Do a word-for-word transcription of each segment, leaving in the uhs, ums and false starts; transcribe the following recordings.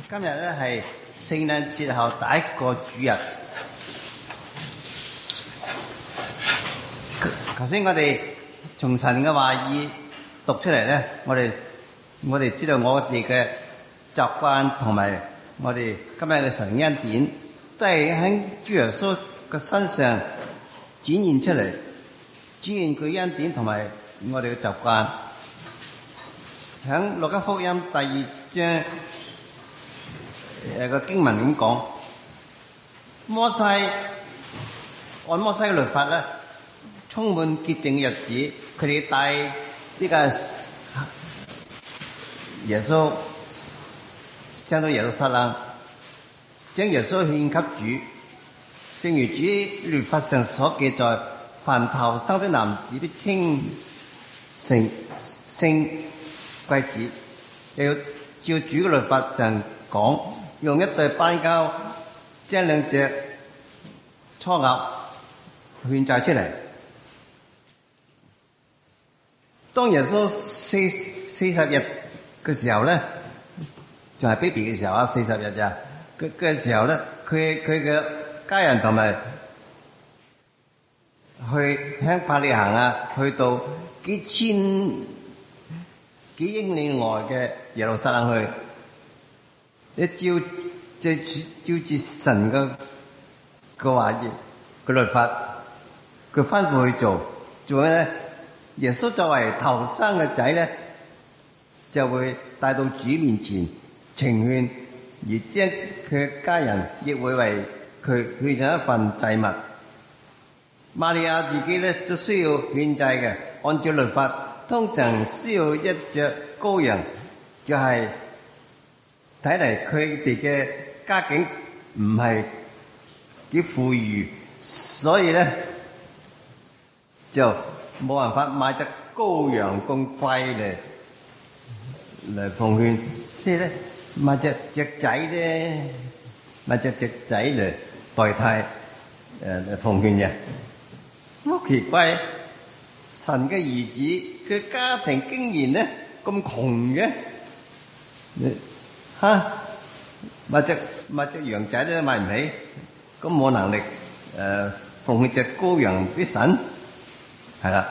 今日咧係聖誕節後第一個主日。頭先我哋從神嘅話語讀出嚟咧，我哋我哋知道我哋嘅習慣同埋我哋今日嘅神恩典，都係喺主耶穌嘅身上展現出嚟，展現佢恩典同埋我哋嘅習慣。喺路加福音第二章誒個經文咁講，摩西按摩西嘅律法咧，充滿潔淨嘅日子，佢哋帶呢個耶穌上到耶路撒冷，將耶穌獻給主，正如主律法上所記載，凡頭生的男子必稱聖聖貴子，又要照主嘅律法上講，用一對斑鳩將兩隻雛鴨獻祭出嚟。當耶穌四四十日嘅時候咧，仲係 baby 嘅時候啊，四十日咋？嘅嘅時候咧，佢佢嘅家人同埋去向伯利恆啊，去到幾千幾英里外嘅耶路撒冷去，一照即係照住神嘅嘅話語嘅律法，佢吩咐去做，做咩咧？耶穌作為頭生嘅仔咧，就會帶到主面前情勸，而將佢嘅家人亦會為佢獻上一份祭物。瑪利亞自己咧都需要獻祭嘅，按照律法。通常需要一隻羔羊，就係睇嚟佢哋嘅家境唔係幾富裕，所以咧就冇辦法買隻羔羊咁貴嚟嚟奉獻，所以咧買隻隻仔咧，買隻隻仔嚟代替誒嚟奉獻嘅，好奇怪！神嘅兒子，佢家庭竟然咧咁窮嘅，吓買隻買隻羊仔都買唔起，咁冇能力誒奉獻隻羔羊俾神，係啦。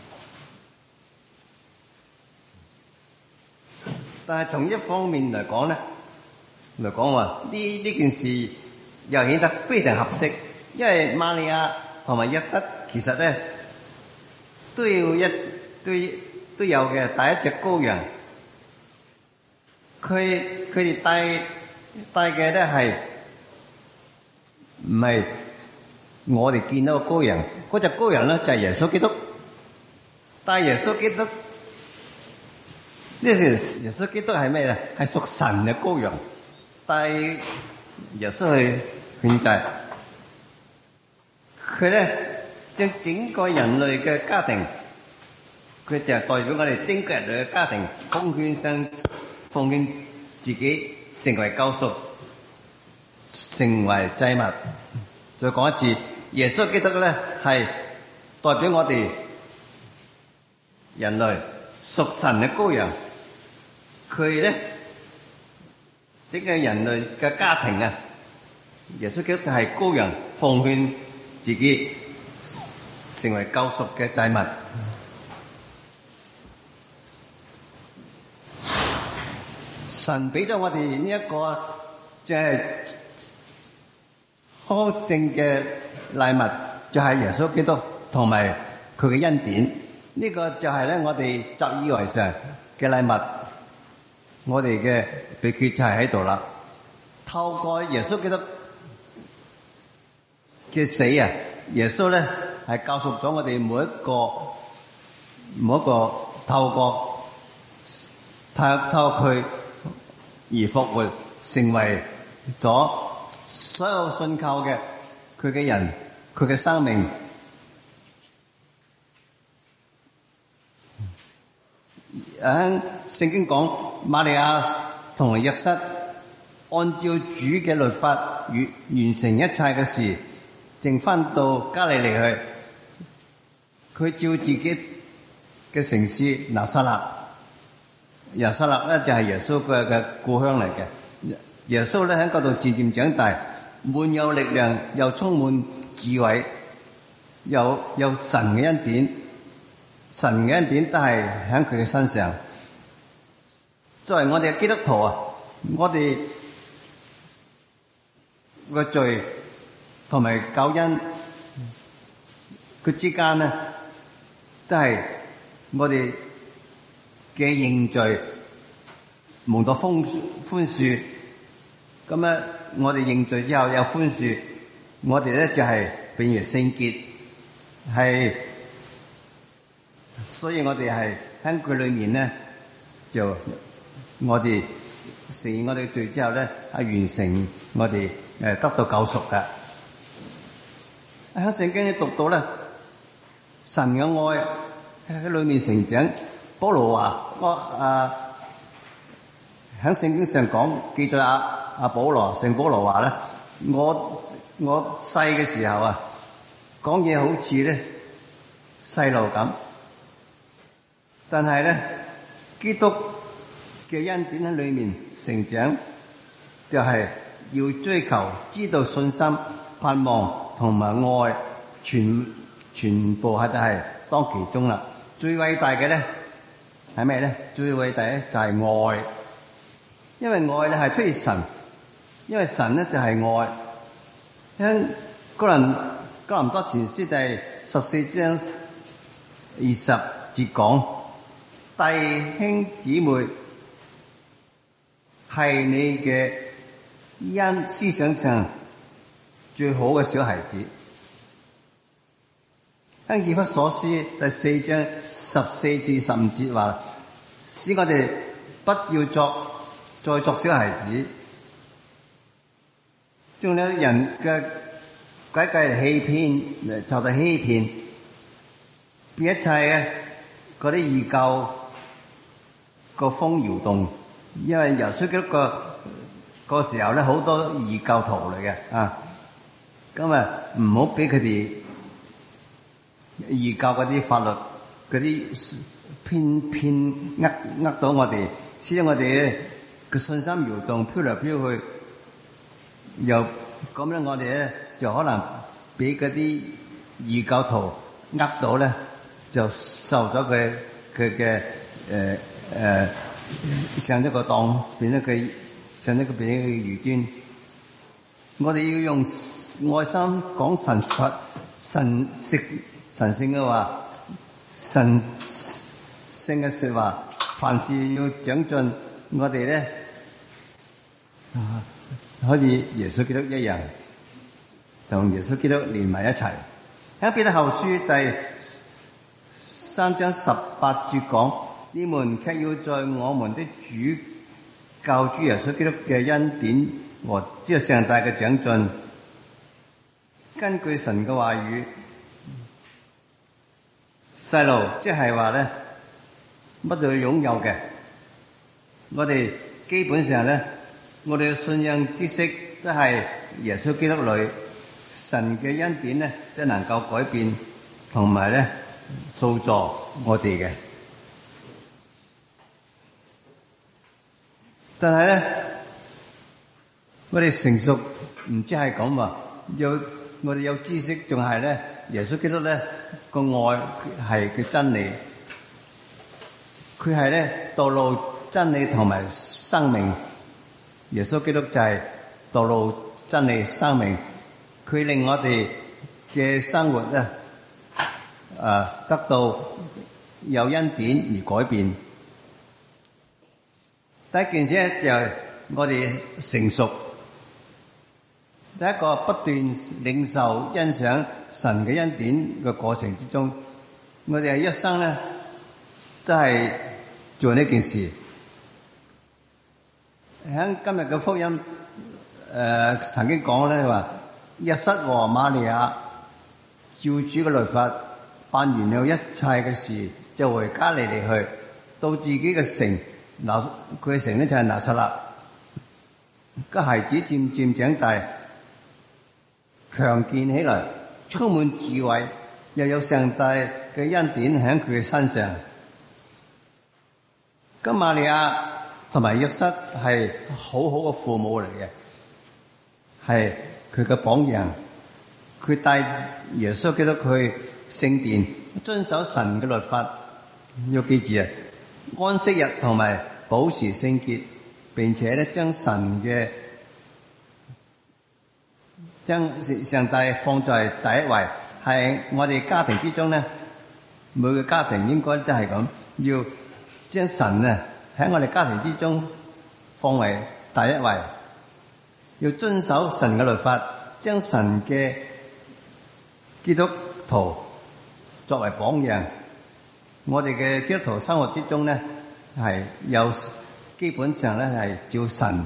但係從一方面嚟講咧，嚟講話呢呢件事又顯得非常合適，因為瑪利亞同埋約瑟其實咧。都要一都都有嘅，帶一隻羔羊。佢佢哋帶帶嘅咧係唔係我哋見到嘅羔羊？嗰隻羔羊咧就係耶穌基督。帶耶穌基督呢條耶穌基督係咩咧？係屬神嘅羔羊。帶耶穌去獻祭，佢咧。將整個人類嘅家庭，佢就係代表我哋整個人類嘅家庭，奉獻上奉獻自己，成為救贖，成為祭物。再講一次，耶穌基督咧係代表我哋人類屬神嘅羔羊。佢咧整個人類嘅家庭啊，耶穌基督係羔羊，奉獻自己。成為救贖嘅祭物。神俾咗我哋呢一個即係康正嘅禮物，就係耶穌基督同埋佢嘅恩典。呢個就係咧我哋習以為常嘅禮物。我哋嘅秘訣就係喺度啦。透過耶穌基督嘅死啊，耶穌咧。係救贖咗我哋每一個，每一個透過透透佢而復活，成為咗所有信靠嘅佢嘅人，佢嘅生命。喺聖經講，瑪利亞同約瑟按照主嘅律法完完成一切嘅事，淨返到加利利去。佢照自己嘅城市拿撒勒，拿撒勒咧就係耶穌嘅嘅故鄉嚟嘅。 耶穌咧喺嗰度漸漸長大，滿有力量，又充滿智慧，又有神嘅恩典，神嘅恩典都係喺佢嘅身上。作為我哋嘅基督徒啊，我哋個罪同埋救恩佢之間咧，都係我哋嘅認罪蒙到寬寬恕。咁咧，我哋認罪之後有寬恕，我哋咧就係變為聖潔，係，所以我哋係喺佢裏面咧，就我哋承認我哋罪之後咧，係完成我哋誒得到救贖嘅。喺聖經裏讀到咧，神嘅愛喺裏面成長。保羅話：我啊喺聖經上講記載阿阿保羅，聖保羅話咧，我我細嘅時候啊，講嘢好似咧細路咁，但係咧基督嘅恩典喺裏面成長，就係要追求知道信心、盼望同埋愛，全全部係就係當其中啦。最偉大嘅咧係咩咧？最偉大咧就係愛，因為愛咧係出於神，因為神咧就係愛。喺哥林哥林多前書第十四章二十節講，弟兄姊妹係你嘅因思想上最好嘅小孩子。喺以弗所書第四章十四至十五節話，使我哋不要作再作小孩子，將呢人嘅詭計欺騙，就係欺騙，俾一切嘅嗰啲異教個風搖動。因為耶穌基督個個時候咧，好多異教徒嚟嘅啊，咁啊唔好俾佢哋異教嗰啲法律嗰啲偏偏呃呃到我哋，使我哋嘅信心搖動，飄嚟飄去，又咁樣我哋咧就可能俾嗰啲異教徒呃到咧，就受咗佢佢嘅誒誒上咗個當，變咗佢上咗個變咗個異端。我哋要用愛心講神實神食神聖嘅話，神聖嘅說話，凡事要長進。我哋咧好似耶穌基督一樣，同耶穌基督連埋一齊。喺彼得後書第三章十八節講：你們卻要在我們的主救主耶穌基督嘅恩典和即係上大嘅長進，根據神嘅話語，細路即係話咧乜都要擁有嘅。我哋基本上咧，我哋嘅信仰知識都係耶穌基督裏神嘅恩典咧，都能夠改變同埋咧塑造我哋嘅。但係咧，我哋成熟唔知係咁啊，有我哋有知識，仲係咧耶穌基督咧個愛係佢真理，佢係咧道路真理同埋生命。耶穌基督就係道路真理生命，佢令我哋嘅生活咧誒得到有恩典而改變。第一件事就係我哋成熟，第一個不斷領受欣賞神嘅恩典嘅過程之中，我哋係一生咧都係做呢件事。喺今日嘅福音誒、呃、曾經講咧話，約瑟和瑪利亞照主嘅律法辦完了一切嘅事，就回加利利去，到自己嘅城。嗱，佢嘅城咧就係拿撒勒。個孩子漸漸長大，強健起來，充滿智慧，又有上帝嘅恩典喺佢嘅身上。咁瑪利亞同埋約瑟係好好嘅父母嚟嘅，係佢嘅榜樣。佢帶耶穌基督去聖殿，遵守神嘅律法。要記住啊，安息日同埋保持聖潔，並且咧將神嘅將上帝放在第一位。係我哋家庭之中咧，每個家庭應該都係咁，要將神啊喺我哋家庭之中放為第一位，要遵守神嘅律法，將神嘅基督徒作為榜樣。我哋嘅基督徒生活之中咧，係有基本上咧係照神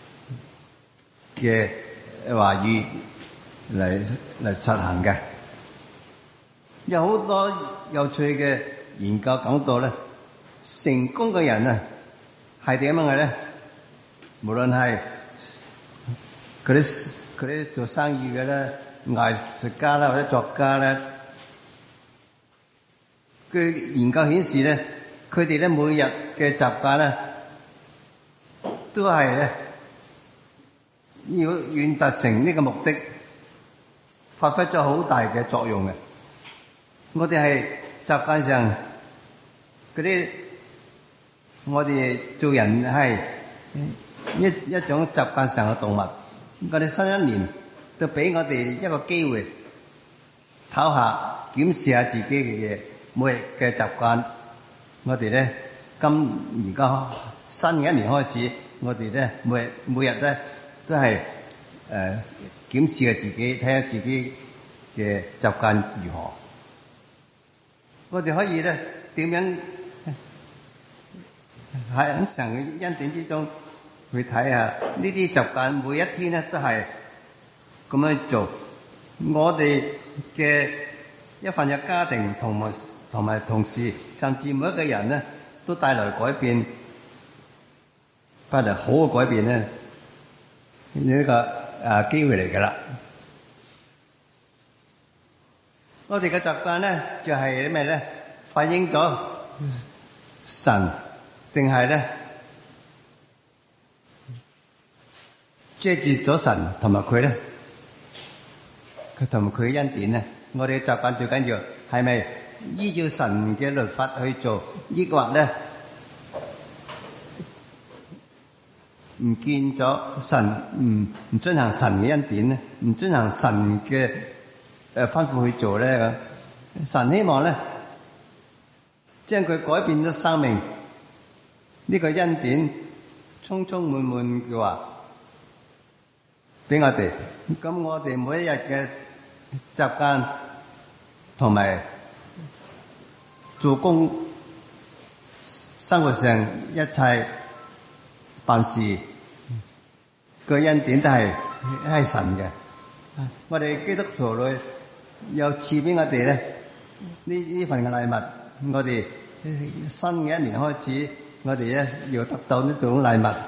嘅話語嚟嚟實行嘅。有好多有趣嘅研究講到咧，成功嘅人啊係點樣嘅咧？無論係佢啲佢啲做生意嘅咧，藝術家啦或者作家咧，佢研究顯示咧，佢哋咧每日嘅習慣咧，都係咧要遠達成呢個目的，發揮咗好大嘅作用嘅。我哋係習慣上嗰啲，我哋做人係一一種習慣上嘅動物。我哋新一年都俾我哋一個機會，唞下檢視下自己嘅嘢，每日嘅習慣。我哋咧今而家新嘅一年開始，我哋咧每日每日咧都係誒檢視下自己，睇下自己嘅習慣如何。我哋可以咧點樣喺神嘅恩典之中去睇下呢啲習慣，每一天咧都係咁樣做。我哋嘅一份嘅家庭同埋同埋同事，甚至每一個人咧，都帶來改變，帶來好嘅改變咧，呢個誒機會嚟噶啦。我哋嘅習慣咧，就係咩咧？反映咗神，定係咧遮住咗神同埋佢咧？佢同埋佢嘅恩典咧？我哋嘅習慣最緊要係咪依照神嘅律法去做，抑或咧唔見咗神，唔唔遵行神嘅恩典咧？唔遵行神嘅誒吩咐去做咧？神希望咧將佢改變咗生命，呢個恩典充充滿滿嘅話俾我哋。咁我哋每一日嘅習慣同埋做工、生活上一切辦事個恩典都係係神嘅。我哋基督徒裏又賜俾我哋咧呢呢份嘅禮物。我哋新嘅一年開始，我哋咧要得到呢種禮物。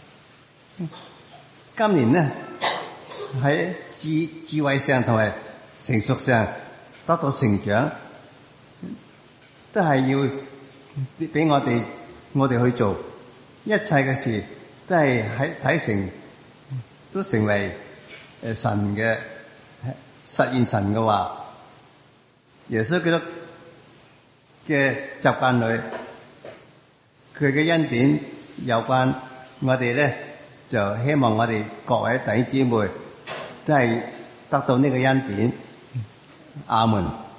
今年咧喺智智慧上同埋成熟上得到成長，都係要俾我哋我哋去做一切嘅事，都係喺睇成都成為誒神嘅實現神嘅話。耶穌基督嘅習慣裏，佢嘅恩典有關，我哋咧就希望我哋各位弟兄姊妹都係得到呢個恩典。阿門。